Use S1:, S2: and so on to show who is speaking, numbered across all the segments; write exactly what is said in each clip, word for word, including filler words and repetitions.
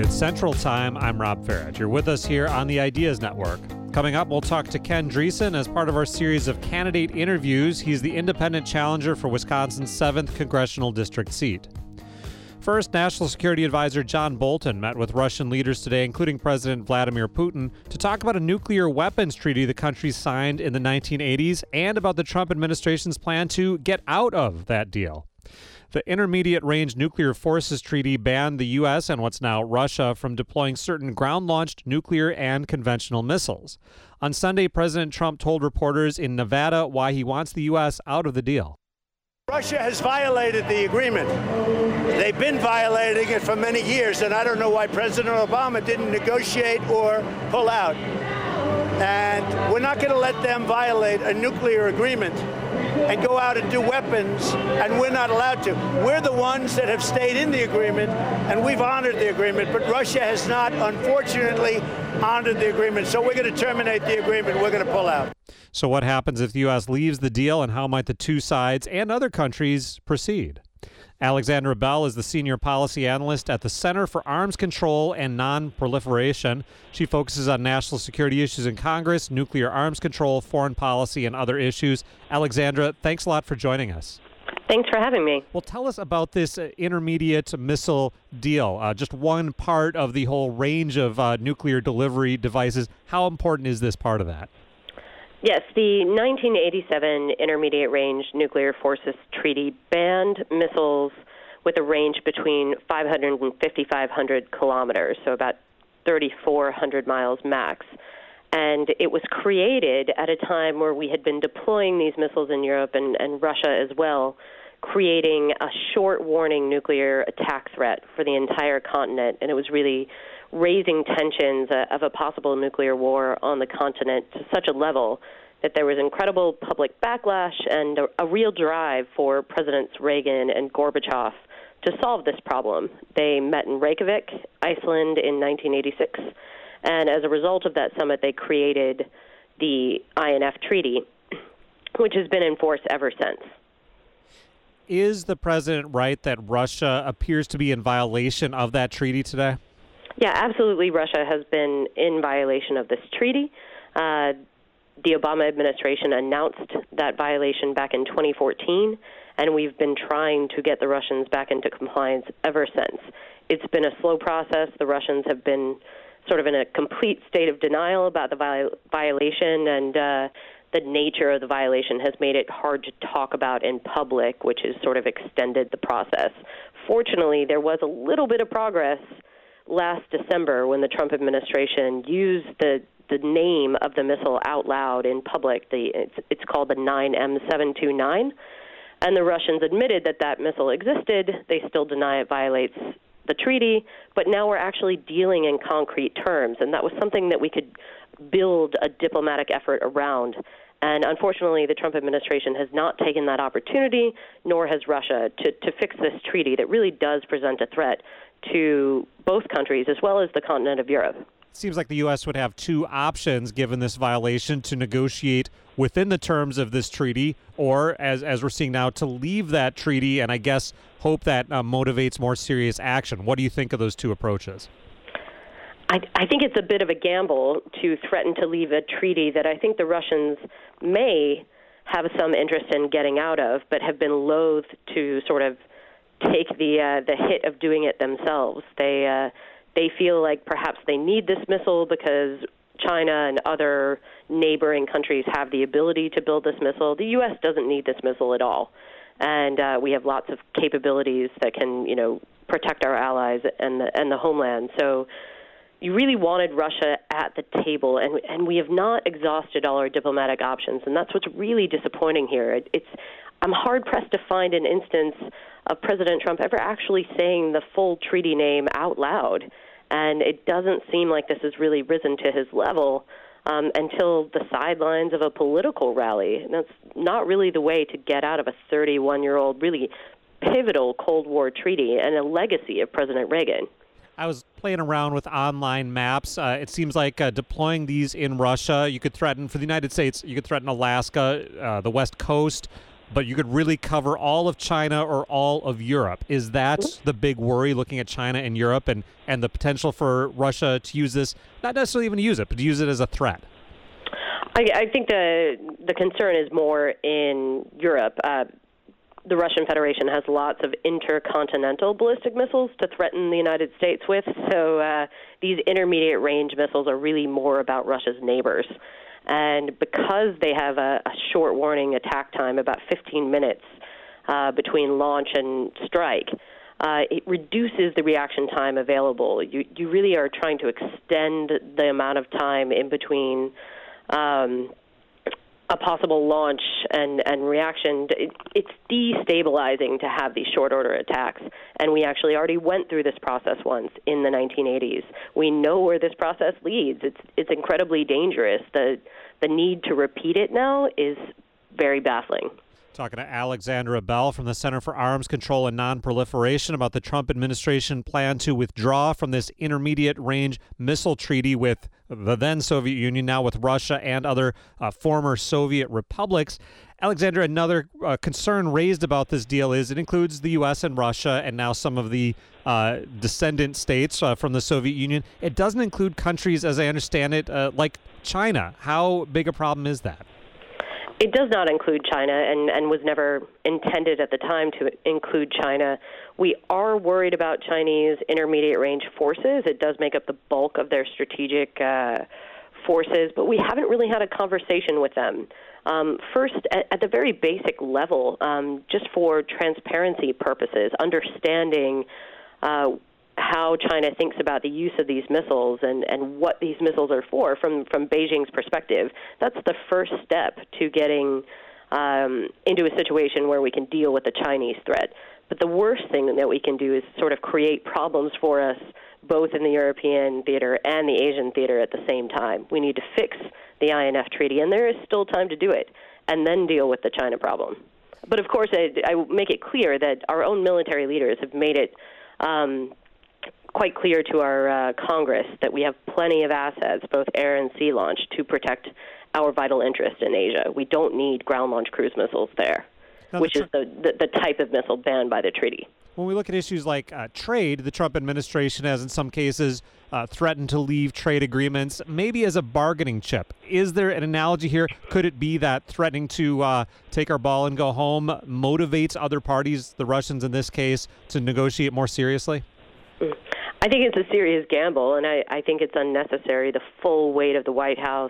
S1: It's Central Time. I'm Rob Farage. You're with us here on the Ideas Network. Coming up, we'll talk to Ken Dreesen as part of our series of candidate interviews. He's the independent challenger for Wisconsin's seventh congressional district seat. First, National Security Advisor John Bolton met with Russian leaders today, including President Vladimir Putin, to talk about a nuclear weapons treaty the country signed in the nineteen eighties and about the Trump administration's plan to get out of that deal. The Intermediate Range Nuclear Forces Treaty banned the U S and what's now Russia from deploying certain ground-launched nuclear and conventional missiles. On Sunday, President Trump told reporters in Nevada why he wants the U S out of the deal.
S2: Russia has violated the agreement. They've been violating it for many years, and I don't know why President Obama didn't negotiate or pull out. And we're not going to let them violate a nuclear agreement and go out and do weapons, and we're not allowed to. We're the ones that have stayed in the agreement, and we've honored the agreement, but Russia has not, unfortunately, honored the agreement. So we're going to terminate the agreement. We're going to pull out.
S1: So what happens if the U S leaves the deal, and how might the two sides and other countries proceed? Alexandra Bell is the senior policy analyst at the Center for Arms Control and Non-Proliferation. She focuses on national security issues in Congress, nuclear arms control, foreign policy, and other issues. Alexandra, thanks a lot for joining us.
S3: Thanks for having me.
S1: Well, tell us about this uh, intermediate missile deal, uh, just one part of the whole range of uh, nuclear delivery devices. How important is this part of that?
S3: Yes, the nineteen eighty-seven Intermediate Range Nuclear Forces Treaty banned missiles with a range between five hundred and fifty-five hundred kilometers, so about thirty-four hundred miles max. And it was created at a time where we had been deploying these missiles in Europe and, and Russia as well, creating a short warning nuclear attack threat for the entire continent. And it was really raising tensions uh, of a possible nuclear war on the continent to such a level that there was incredible public backlash and a, a real drive for Presidents Reagan and Gorbachev to solve this problem. They met in Reykjavik, Iceland in nineteen eighty-six, and as a result of that summit, they created the I N F Treaty, which has been in force ever since.
S1: Is the president right that Russia appears to be in violation of that treaty today?
S3: Yeah, absolutely. Russia has been in violation of this treaty. Uh, the Obama administration announced that violation back in twenty fourteen, and we've been trying to get the Russians back into compliance ever since. It's been a slow process. The Russians have been sort of in a complete state of denial about the viol- violation, and uh, the nature of the violation has made it hard to talk about in public, which has sort of extended the process. Fortunately, there was a little bit of progress last December when the Trump administration used the, the name of the missile out loud in public. The, it's, it's called the nine M seven two nine, and the Russians admitted that that missile existed. They still deny it violates the treaty, but now we're actually dealing in concrete terms, and that was something that we could build a diplomatic effort around. And unfortunately, the Trump administration has not taken that opportunity, nor has Russia, to, to fix this treaty that really does present a threat to both countries as well as the continent of Europe.
S1: It seems like the U S would have two options given this violation: to negotiate within the terms of this treaty, or, as as we're seeing now, to leave that treaty and I guess hope that uh, motivates more serious action. What do you think of those two approaches?
S3: I, I think it's a bit of a gamble to threaten to leave a treaty that I think the Russians may have some interest in getting out of, but have been loath to sort of take the uh, the hit of doing it themselves. They uh, they feel like perhaps they need this missile because China and other neighboring countries have the ability to build this missile. The U S doesn't need this missile at all, and uh, we have lots of capabilities that can, you know, protect our allies and the, and the homeland. So you really wanted Russia at the table, and and we have not exhausted all our diplomatic options, and that's what's really disappointing here. It, it's I'm hard-pressed to find an instance of President Trump ever actually saying the full treaty name out loud, and it doesn't seem like this has really risen to his level um, until the sidelines of a political rally. And that's not really the way to get out of a thirty-one-year-old, really pivotal Cold War treaty and a legacy of President Reagan.
S1: I was playing around with online maps. Uh, it seems like uh, deploying these in Russia, you could threaten, for the United States, you could threaten Alaska, uh, the West Coast, but you could really cover all of China or all of Europe. Is that
S3: Mm-hmm.
S1: the big worry, looking at China and Europe, and, and the potential for Russia to use this, not necessarily even to use it, but to use it as a threat?
S3: I, I think the the concern is more in Europe. Uh, the Russian Federation has lots of intercontinental ballistic missiles to threaten the United States with, so uh, these intermediate range missiles are really more about Russia's neighbors. And because they have a, a short warning attack time, about fifteen minutes uh, between launch and strike, uh, it reduces the reaction time available. You, you really are trying to extend the amount of time in between um, a possible launch and, and reaction. It, it's destabilizing to have these short-order attacks, and we actually already went through this process once in the nineteen eighties. We know where this process leads. It's it's incredibly dangerous. The the need to repeat it now is very baffling.
S1: Talking to Alexandra Bell from the Center for Arms Control and Nonproliferation about the Trump administration plan to withdraw from this intermediate range missile treaty with the then Soviet Union, now with Russia and other uh, former Soviet republics. Alexandra, another uh, concern raised about this deal is it includes the U S and Russia and now some of the uh, descendant states uh, from the Soviet Union. It doesn't include countries, as I understand it, uh, like China. How big a problem is that?
S3: It does not include China and, and was never intended at the time to include China. We are worried about Chinese intermediate-range forces. It does make up the bulk of their strategic uh, forces, but we haven't really had a conversation with them. Um, first, at, at the very basic level, um, just for transparency purposes, understanding uh, how China thinks about the use of these missiles and, and what these missiles are for from, from Beijing's perspective. That's the first step to getting um, into a situation where we can deal with the Chinese threat. But the worst thing that we can do is sort of create problems for us both in the European theater and the Asian theater at the same time. We need to fix the I N F treaty, and there is still time to do it, and then deal with the China problem. But of course, I, I make it clear that our own military leaders have made it um, quite clear to our uh, Congress that we have plenty of assets, both air and sea launch, to protect our vital interest in Asia. We don't need ground-launched cruise missiles there, now, which the tr- is the, the, the type of missile banned by the treaty.
S1: When we look at issues like uh, trade, the Trump administration has in some cases uh, threatened to leave trade agreements, maybe as a bargaining chip. Is there an analogy here? Could it be that threatening to uh, take our ball and go home motivates other parties, the Russians in this case, to negotiate more seriously?
S3: Mm. I think it's a serious gamble, and I, I think it's unnecessary. The full weight of the White House,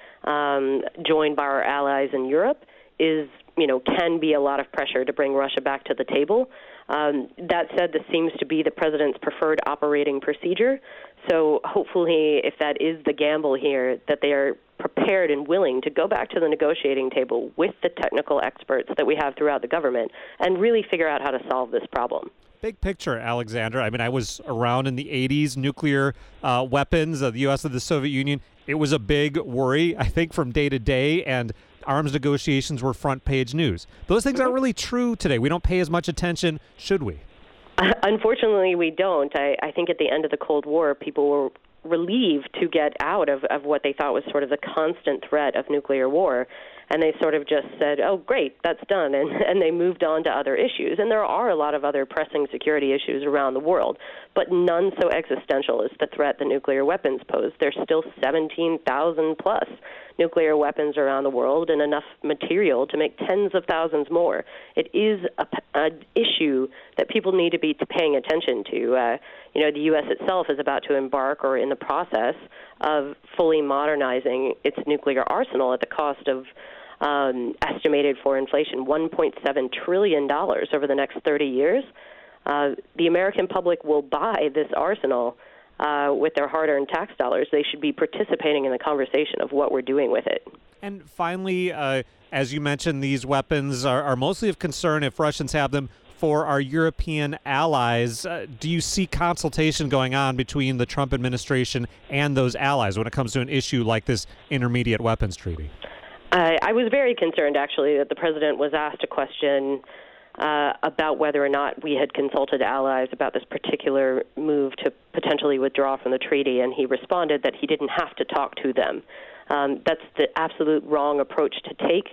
S3: um, joined by our allies in Europe, is, you know, can be a lot of pressure to bring Russia back to the table. Um, that said, this seems to be the president's preferred operating procedure. So hopefully, if that is the gamble here, that they are prepared and willing to go back to the negotiating table with the technical experts that we have throughout the government and really figure out how to solve this problem.
S1: Big picture, Alexandra. I mean, I was around in the eighties, nuclear uh, weapons of the U S and the Soviet Union. It was a big worry, I think, from day to day, and arms negotiations were front page news. Those things aren't really true today. We don't pay as much attention, should we?
S3: Uh, unfortunately, we don't. I, I think at the end of the Cold War, people were relieved to get out of, of what they thought was sort of the constant threat of nuclear war. And they sort of just said, oh, great, that's done, and, and they moved on to other issues. And there are a lot of other pressing security issues around the world, but none so existential as the threat that nuclear weapons pose. There's still seventeen thousand plus nuclear weapons around the world and enough material to make tens of thousands more. It is an issue that people need to be paying attention to. Uh, you know, the U S itself is about to embark or in the process of fully modernizing its nuclear arsenal at the cost of Um, estimated for inflation one point seven trillion dollars over the next thirty years. Uh, the American public will buy this arsenal uh, with their hard-earned tax dollars. They should be participating in the conversation of what we're doing with it.
S1: And finally, uh, as you mentioned, these weapons are, are mostly of concern, if Russians have them, for our European allies. Uh, do you see consultation going on between the Trump administration and those allies when it comes to an issue like this intermediate weapons treaty?
S3: Uh, I was very concerned, actually, that the president was asked a question uh, about whether or not we had consulted allies about this particular move to potentially withdraw from the treaty, and he responded that he didn't have to talk to them. Um, that's the absolute wrong approach to take.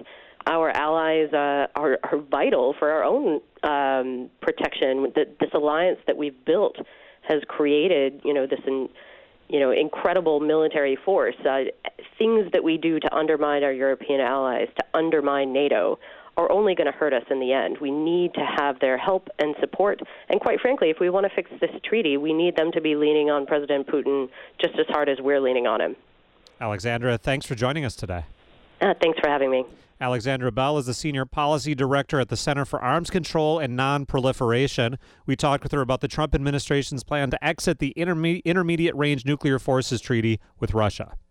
S3: our allies uh, are, are vital for our own um, protection. The, this alliance that we've built has created, you know, this, in, you know, incredible military force. Uh, things that we do to undermine our European allies, to undermine NATO, are only going to hurt us in the end. We need to have their help and support. And quite frankly, if we want to fix this treaty, we need them to be leaning on President Putin just as hard as we're leaning on him.
S1: Alexandra, thanks for joining us today.
S3: Uh, thanks for having me.
S1: Alexandra Bell is the Senior Policy Director at the Center for Arms Control and Non-Proliferation. We talked with her about the Trump administration's plan to exit the interme- Intermediate Range Nuclear Forces Treaty with Russia.